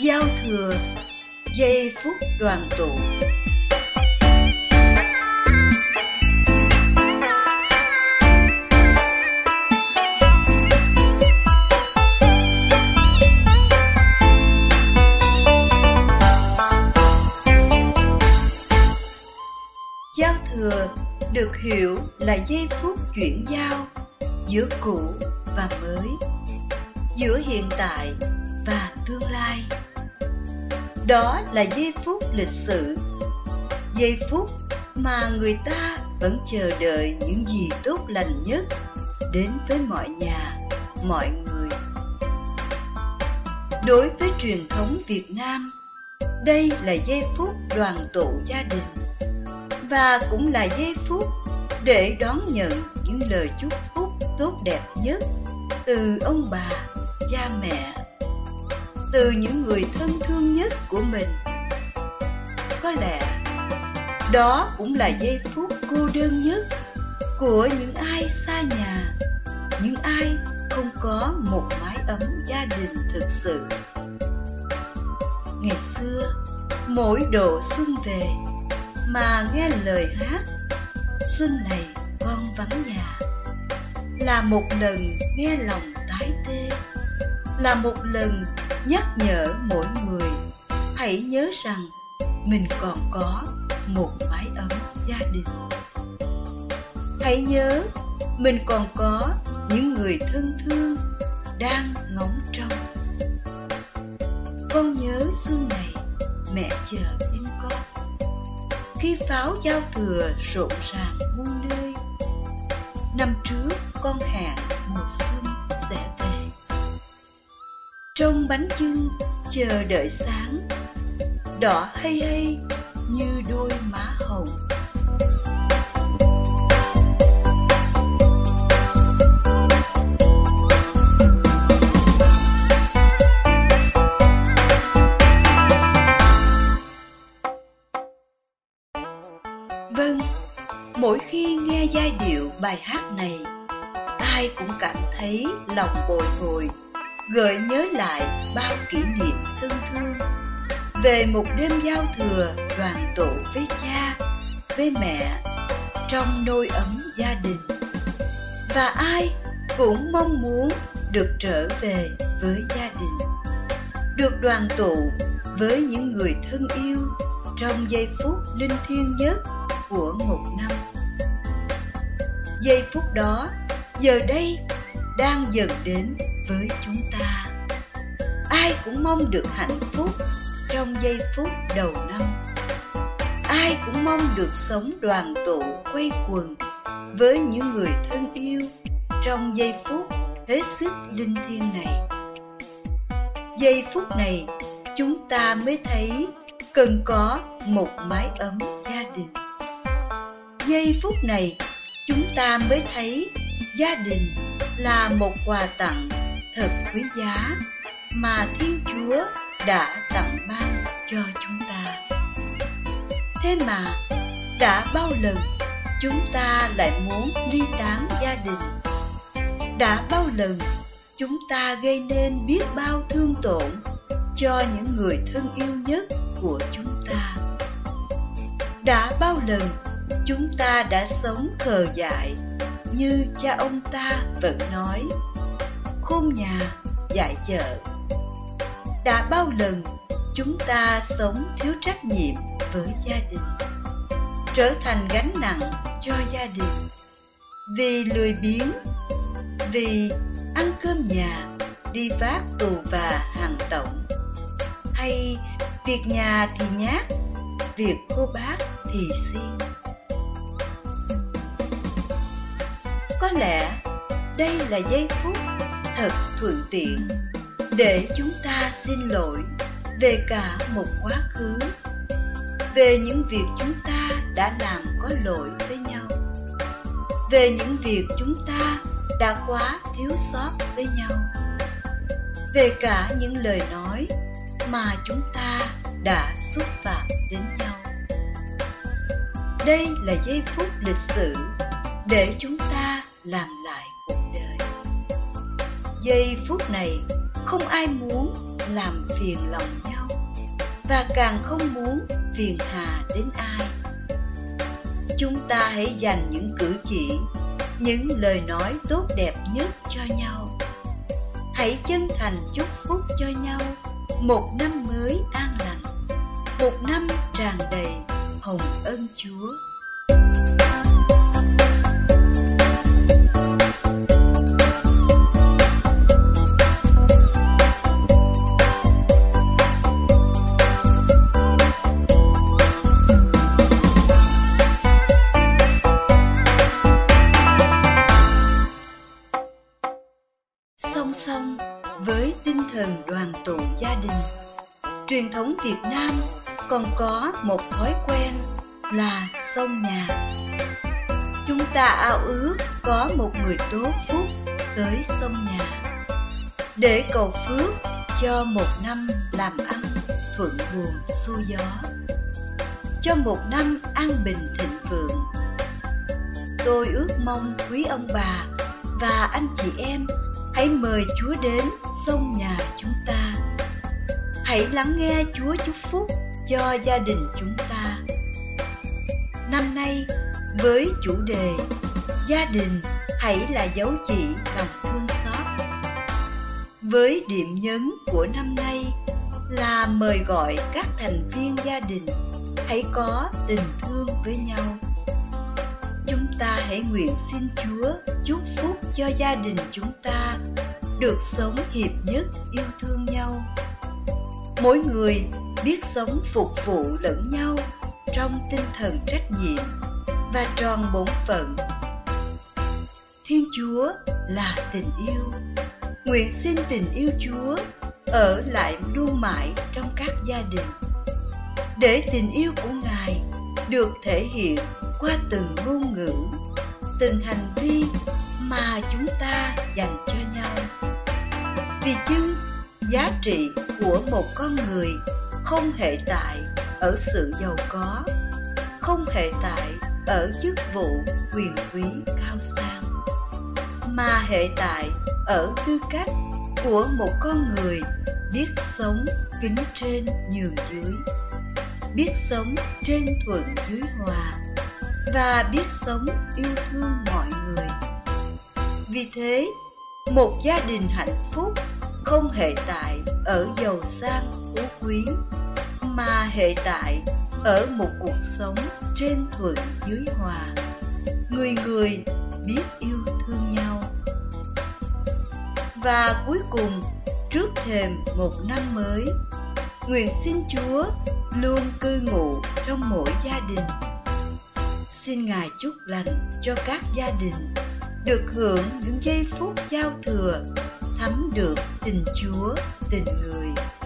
Giao thừa, giây phút đoàn tụ. Giao thừa được hiểu là giây phút chuyển giao giữa cũ và mới, giữa hiện tại và tương lai. Đó là giây phút lịch sử, giây phút mà người ta vẫn chờ đợi những gì tốt lành nhất đến với mọi nhà, mọi người. Đối với truyền thống Việt Nam, đây là giây phút đoàn tụ gia đình, và cũng là giây phút để đón nhận những lời chúc phúc tốt đẹp nhất từ ông bà, cha mẹ, từ những người thân thương nhất của mình. Có lẽ đó cũng là giây phút cô đơn nhất của những ai xa nhà, những ai không có một mái ấm gia đình thực sự. Ngày xưa, mỗi độ xuân về mà nghe lời hát "Xuân này con vắng nhà" là một lần nghe lòng tái tê, là một lần nhắc nhở mỗi người hãy nhớ rằng mình còn có một mái ấm gia đình. Hãy nhớ mình còn có những người thân thương đang ngóng trông. Con nhớ xuân này mẹ chờ tin con, khi pháo giao thừa rộn ràng muôn nơi. Năm trước con hẹn mùa xuân sẽ về, trong bánh chưng chờ đợi sáng, đỏ hay hay như đôi má hồng. Vâng, mỗi khi nghe giai điệu bài hát này, ai cũng cảm thấy lòng bồi hồi, gợi nhớ lại bao kỷ niệm thân thương về một đêm giao thừa đoàn tụ với cha, với mẹ trong nôi ấm gia đình. Và ai cũng mong muốn được trở về với gia đình, được đoàn tụ với những người thân yêu trong giây phút linh thiêng nhất của một năm. Giây phút đó giờ đây đang dần đến với chúng ta. Ai cũng mong được hạnh phúc trong giây phút đầu năm. Ai cũng mong được sống đoàn tụ quây quần với những người thân yêu trong giây phút hết sức linh thiêng này. Giây phút này chúng ta mới thấy cần có một mái ấm gia đình. Giây phút này chúng ta mới thấy gia đình là một quà tặng thật quý giá mà Thiên Chúa đã tặng ban cho chúng ta. Thế mà đã bao lần chúng ta lại muốn ly tán gia đình? Đã bao lần chúng ta gây nên biết bao thương tổn cho những người thân yêu nhất của chúng ta? Đã bao lần chúng ta đã sống khờ dại như cha ông ta vẫn nói, khôn nhà dạy chợ? Đã bao lần chúng ta sống thiếu trách nhiệm với gia đình, trở thành gánh nặng cho gia đình vì lười biếng, vì ăn cơm nhà đi vác tù và hàng tổng, hay việc nhà thì nhát, việc cô bác thì siêng? Có lẽ đây là giây phút thật thuận tiện để chúng ta xin lỗi về cả một quá khứ, về những việc chúng ta đã làm có lỗi với nhau, về những việc chúng ta đã quá thiếu sót với nhau, về cả những lời nói mà chúng ta đã xúc phạm đến nhau. Đây là giây phút lịch sử để chúng ta làm lại cuộc đời. Giây phút này không ai muốn làm phiền lòng nhau, và càng không muốn phiền hà đến ai. Chúng ta hãy dành những cử chỉ, những lời nói tốt đẹp nhất cho nhau. Hãy chân thành chúc phúc cho nhau một năm mới an lành, một năm tràn đầy hồng ân Chúa. Song song với tinh thần đoàn tụ gia đình, truyền thống Việt Nam còn có một thói quen là xông nhà. Chúng ta ao ước có một người tốt phúc tới xông nhà để cầu phước cho một năm làm ăn thuận buồm xuôi gió, cho một năm an bình thịnh vượng. Tôi ước mong quý ông bà và anh chị em hãy mời Chúa đến xông nhà chúng ta. Hãy lắng nghe Chúa chúc phúc cho gia đình chúng ta. Năm nay, với chủ đề Gia đình hãy là dấu chỉ lòng thương xót, với điểm nhấn của năm nay là mời gọi các thành viên gia đình hãy có tình thương với nhau. Chúng ta hãy nguyện xin Chúa chúc phúc cho gia đình chúng ta được sống hiệp nhất, yêu thương nhau. Mỗi người biết sống phục vụ lẫn nhau trong tinh thần trách nhiệm và tròn bổn phận. Thiên Chúa là tình yêu. Nguyện xin tình yêu Chúa ở lại luôn mãi trong các gia đình, để tình yêu của Ngài được thể hiện qua từng ngôn ngữ, từng hành vi mà chúng ta dành cho nhau. Vì chưng giá trị của một con người không hệ tại ở sự giàu có, không hệ tại ở chức vụ quyền quý cao sang, mà hệ tại ở tư cách của một con người biết sống kính trên nhường dưới, biết sống trên thuận dưới hòa, và biết sống yêu thương mọi người. Vì thế, một gia đình hạnh phúc không hệ tại ở giàu sang phú quý, mà hệ tại ở một cuộc sống trên thuận dưới hòa, người người biết yêu thương nhau. Và cuối cùng, trước thềm một năm mới, nguyện xin Chúa luôn cư ngụ trong mỗi gia đình. Xin Ngài chúc lành cho các gia đình được hưởng những giây phút giao thừa, thấm được tình Chúa, tình người.